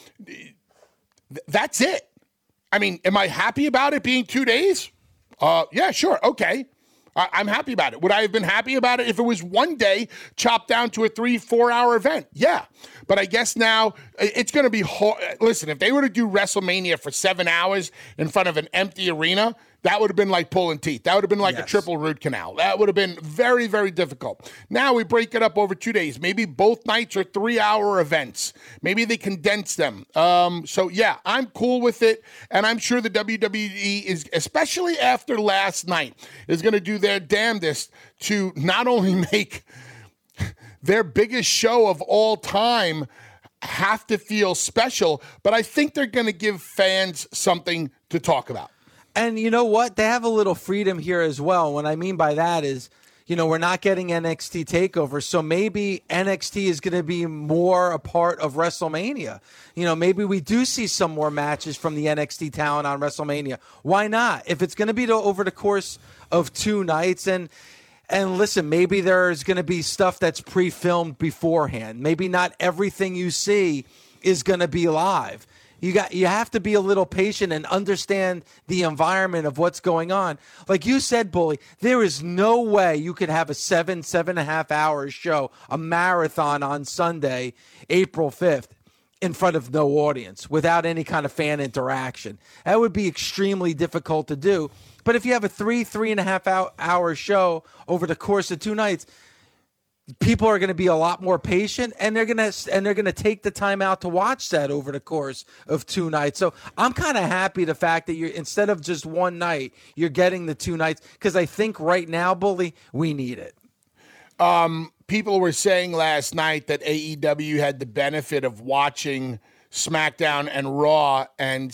That's it. I mean, am I happy about it being 2 days? Yeah, sure. Okay. I'm happy about it. Would I have been happy about it if it was 1 day chopped down to a 3-4 hour event? Yeah. But I guess now it's going to be hard. Listen, if they were to do WrestleMania for 7 hours in front of an empty arena, that would have been like pulling teeth. That would have been like a triple root canal. That would have been very, very difficult. Now we break it up over 2 days. Maybe both nights are 3-hour events. Maybe they condense them. So, yeah, I'm cool with it. And I'm sure the WWE is, especially after last night, is going to do their damnedest to not only make their biggest show of all time have to feel special, but I think they're going to give fans something to talk about. And you know what? They have a little freedom here as well. What I mean by that is, we're not getting NXT TakeOver, so maybe NXT is going to be more a part of WrestleMania. Maybe we do see some more matches from the NXT talent on WrestleMania. Why not? If it's going to be over the course of 2 nights, and listen, maybe there's going to be stuff that's pre-filmed beforehand. Maybe not everything you see is going to be live. You have to be a little patient and understand the environment of what's going on. Like you said, Bully, there is no way you could have a 7.5 hour show, a marathon on Sunday, April 5th, in front of no audience without any kind of fan interaction. That would be extremely difficult to do. But if you have a 3.5 hour show over the course of 2 nights, people are going to be a lot more patient, and they're going to take the time out to watch that over the course of 2 nights. So I'm kind of happy the fact that you're, instead of just 1 night, you're getting the 2 nights, because I think right now, Bully, we need it. People were saying last night that AEW had the benefit of watching SmackDown and Raw and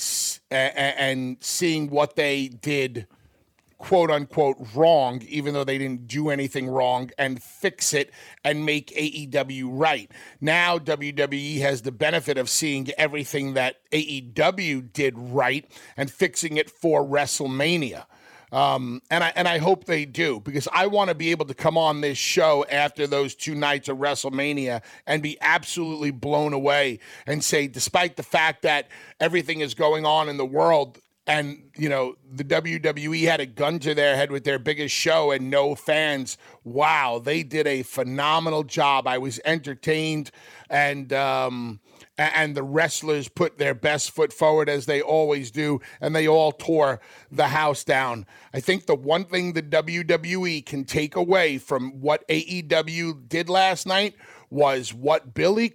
seeing what they did, quote unquote, wrong, even though they didn't do anything wrong, and fix it and make AEW right. Now WWE has the benefit of seeing everything that AEW did right and fixing it for WrestleMania. And I hope they do, because I want to be able to come on this show after those 2 nights of WrestleMania and be absolutely blown away and say, despite the fact that everything is going on in the world, and, the WWE had a gun to their head with their biggest show and no fans. Wow, they did a phenomenal job. I was entertained, and the wrestlers put their best foot forward, as they always do, and they all tore the house down. I think the one thing the WWE can take away from what AEW did last night was what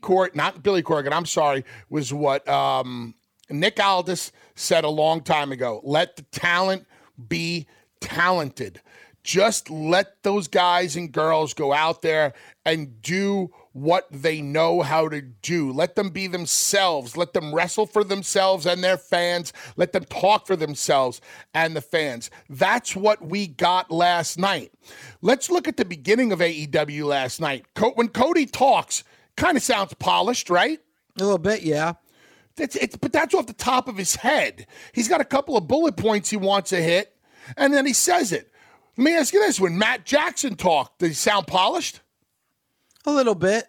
was what Nick Aldis said a long time ago. Let the talent be talented. Just let those guys and girls go out there and do what they know how to do. Let them be themselves. Let them wrestle for themselves and their fans. Let them talk for themselves and the fans. That's what we got last night. Let's look at the beginning of AEW last night. When Cody talks, kind of sounds polished, right? A little bit, yeah. But that's off the top of his head. He's got a couple of bullet points he wants to hit, and then he says it. Let me ask you this. When Matt Jackson talked, did he sound polished? A little bit.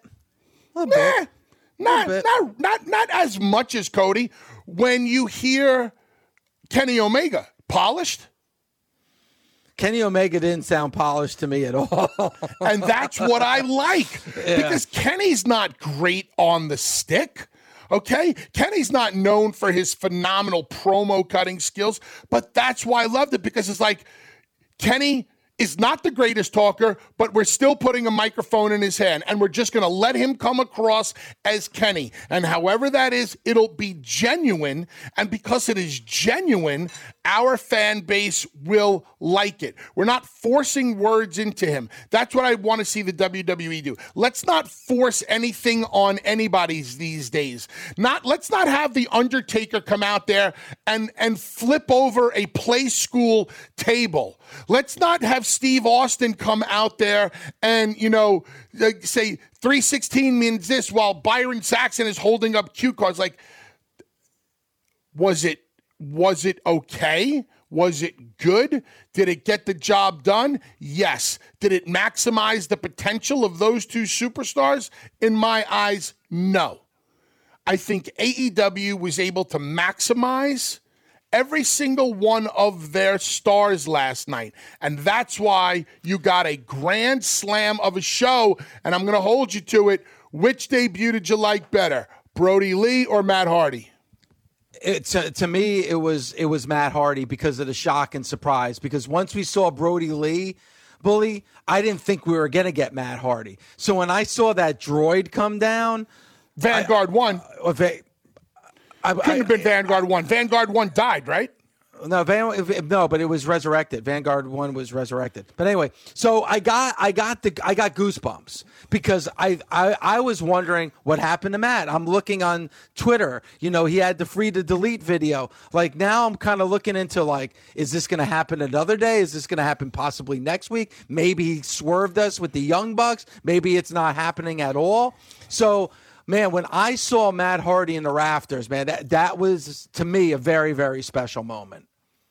Not as much as Cody. When you hear Kenny Omega, polished? Kenny Omega didn't sound polished to me at all. And that's what I like. Yeah. Because Kenny's not great on the stick. Okay? Kenny's not known for his phenomenal promo cutting skills, but that's why I loved it, because it's like Kenny is not the greatest talker, but we're still putting a microphone in his hand, and we're just going to let him come across as Kenny. And however that is, it'll be genuine, and because it is genuine, our fan base will like it. We're not forcing words into him. That's what I want to see the WWE do. Let's not force anything on anybody these days. Let's not have the Undertaker come out there and flip over a play school table. Let's not have Steve Austin come out there and, say 316 means this while Byron Saxton is holding up cue cards. Like, was it okay? Was it good? Did it get the job done? Yes. Did it maximize the potential of those two superstars? In my eyes, no. I think AEW was able to maximize every single one of their stars last night. And that's why you got a grand slam of a show. And I'm going to hold you to it. Which debut did you like better, Brody Lee or Matt Hardy? To me, it was Matt Hardy because of the shock and surprise. Because once we saw Brody Lee, Bully, I didn't think we were going to get Matt Hardy. So when I saw that droid come down, Vanguard won. Couldn't have been Vanguard 1. Vanguard 1 died, right? No, but it was resurrected. Vanguard 1 was resurrected. But anyway, so I got goosebumps because I was wondering what happened to Matt. I'm looking on Twitter. He had the free to delete video. Like, now I'm kind of looking into, like, is this going to happen another day? Is this going to happen possibly next week? Maybe he swerved us with the Young Bucks. Maybe it's not happening at all. So, man, when I saw Matt Hardy in the rafters, man, that was, to me, a very, very special moment.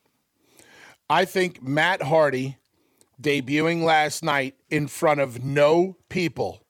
I think Matt Hardy debuting last night in front of no people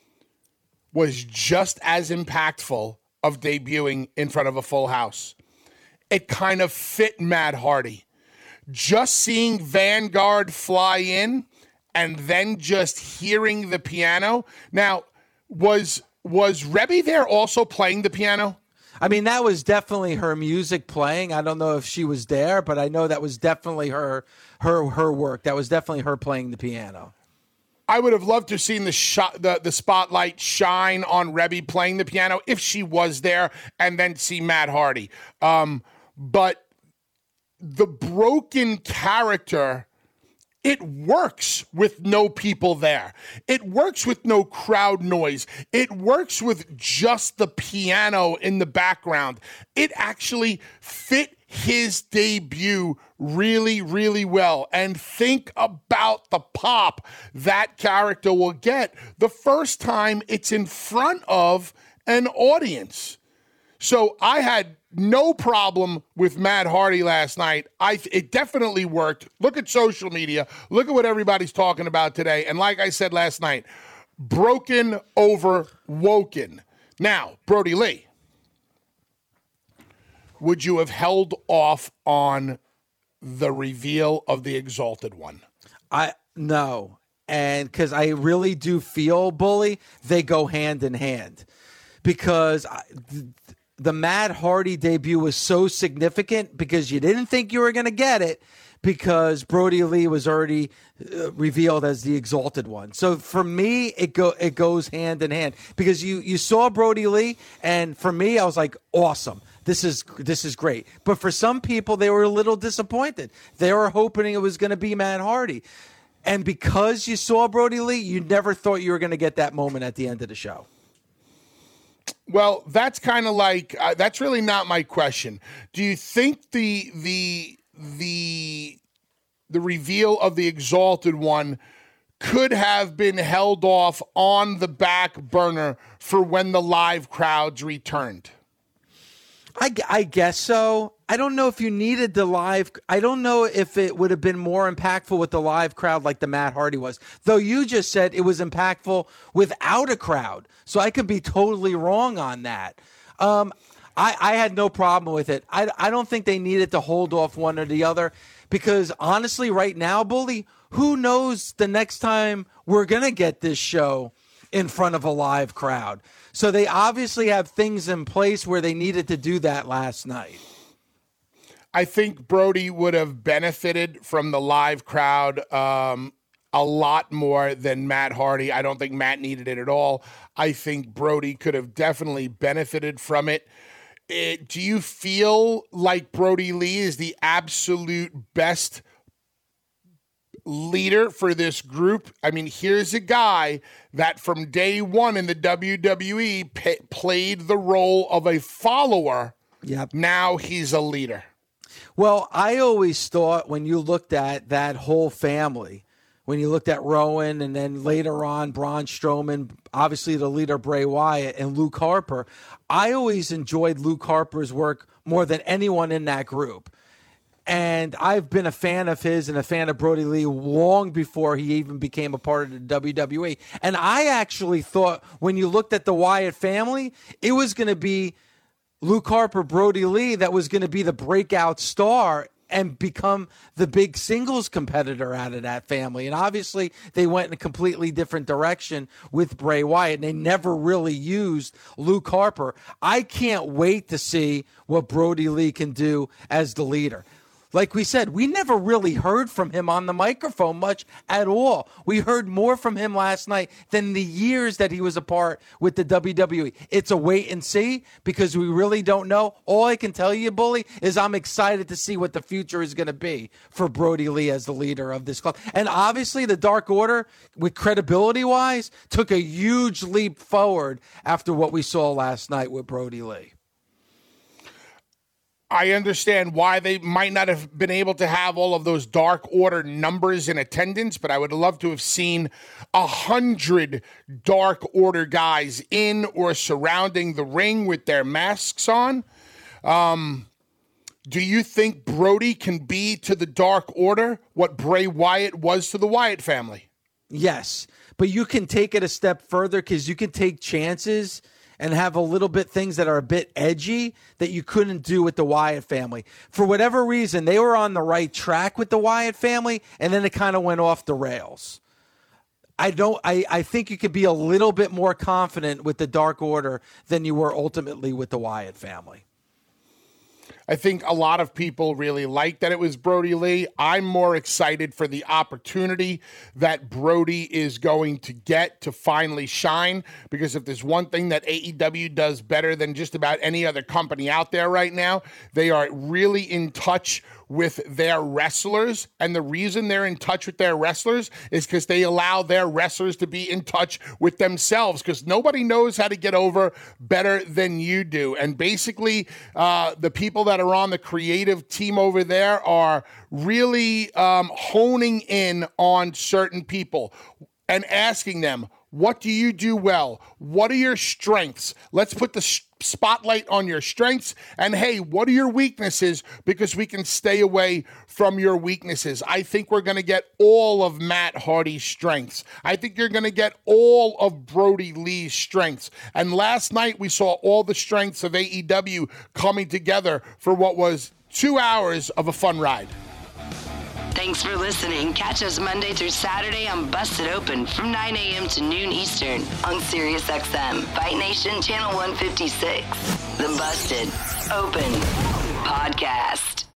was just as impactful of debuting in front of a full house. It kind of fit Matt Hardy. Just seeing Vanguard fly in and then just hearing the piano. Now, was Rebby there also playing the piano? I mean, that was definitely her music playing. I don't know if she was there, but I know that was definitely her work. That was definitely her playing the piano. I would have loved to have seen the spotlight shine on Rebby playing the piano if she was there, and then see Matt Hardy. But the broken character, it works with no people there. It works with no crowd noise. It works with just the piano in the background. It actually fit his debut really, really well. And think about the pop that character will get the first time it's in front of an audience. So I had no problem with Matt Hardy last night. It definitely worked. Look at social media. Look at what everybody's talking about today. And like I said last night, broken over woken. Now, Brody Lee, would you have held off on the reveal of the Exalted One? No. And because I really do feel, Bully, they go hand in hand. Because the Matt Hardy debut was so significant because you didn't think you were going to get it because Brody Lee was already revealed as the Exalted One. So for me, it goes hand in hand because you saw Brody Lee, and for me, I was like, awesome. This is great. But for some people, they were a little disappointed. They were hoping it was going to be Matt Hardy. And because you saw Brody Lee, you never thought you were going to get that moment at the end of the show. Well, that's kind of like that's really not my question. Do you think the reveal of the Exalted One could have been held off on the back burner for when the live crowds returned? I guess so. I don't know if you needed the live. I don't know if it would have been more impactful with the live crowd like the Matt Hardy was. Though you just said it was impactful without a crowd. So I could be totally wrong on that. I had no problem with it. I don't think they needed to hold off one or the other because honestly, right now, Bully, who knows the next time we're going to get this show in front of a live crowd. So they obviously have things in place where they needed to do that last night. I think Brody would have benefited from the live crowd a lot more than Matt Hardy. I don't think Matt needed it at all. I think Brody could have definitely benefited from it. Do you feel like Brody Lee is the absolute best leader for this group? I mean, here's a guy that from day one in the WWE played the role of a follower. Yep. Now he's a leader. Well, I always thought when you looked at that whole family, when you looked at Rowan and then later on Braun Strowman, obviously the leader Bray Wyatt and Luke Harper, I always enjoyed Luke Harper's work more than anyone in that group. And I've been a fan of his and a fan of Brody Lee long before he even became a part of the WWE. And I actually thought when you looked at the Wyatt family, it was going to be Luke Harper, Brody Lee that was going to be the breakout star and become the big singles competitor out of that family. And obviously they went in a completely different direction with Bray Wyatt, and they never really used Luke Harper. I can't wait to see what Brody Lee can do as the leader. Like we said, we never really heard from him on the microphone much at all. We heard more from him last night than the years that he was a part with the WWE. It's a wait and see because we really don't know. All I can tell you, Bully, is I'm excited to see what the future is going to be for Brody Lee as the leader of this club. And obviously the Dark Order, with credibility-wise, took a huge leap forward after what we saw last night with Brody Lee. I understand why they might not have been able to have all of those Dark Order numbers in attendance, but I would love to have seen 100 Dark Order guys in or surrounding the ring with their masks on. Do you think Brody can be to the Dark Order what Bray Wyatt was to the Wyatt family? Yes, but you can take it a step further because you can take chances and have a little bit things that are a bit edgy that you couldn't do with the Wyatt family. For whatever reason, they were on the right track with the Wyatt family, and then it kind of went off the rails. I think you could be a little bit more confident with the Dark Order than you were ultimately with the Wyatt family. I think a lot of people really like that it was Brody Lee. I'm more excited for the opportunity that Brody is going to get to finally shine, because if there's one thing that AEW does better than just about any other company out there right now, they are really in touch with their wrestlers. And the reason they're in touch with their wrestlers is because they allow their wrestlers to be in touch with themselves, because nobody knows how to get over better than you do. And basically, the people that are on the creative team over there are really honing in on certain people and asking them, what do you do well? What are your strengths? Let's put the spotlight on your strengths. And hey, what are your weaknesses? Because we can stay away from your weaknesses. I think we're going to get all of Matt Hardy's strengths. I think you're going to get all of Brody Lee's strengths. And last night we saw all the strengths of AEW coming together for what was 2 hours of a fun ride. Thanks for listening. Catch us Monday through Saturday on Busted Open from 9 a.m. to noon Eastern on SiriusXM, Fight Nation Channel 156. The Busted Open Podcast.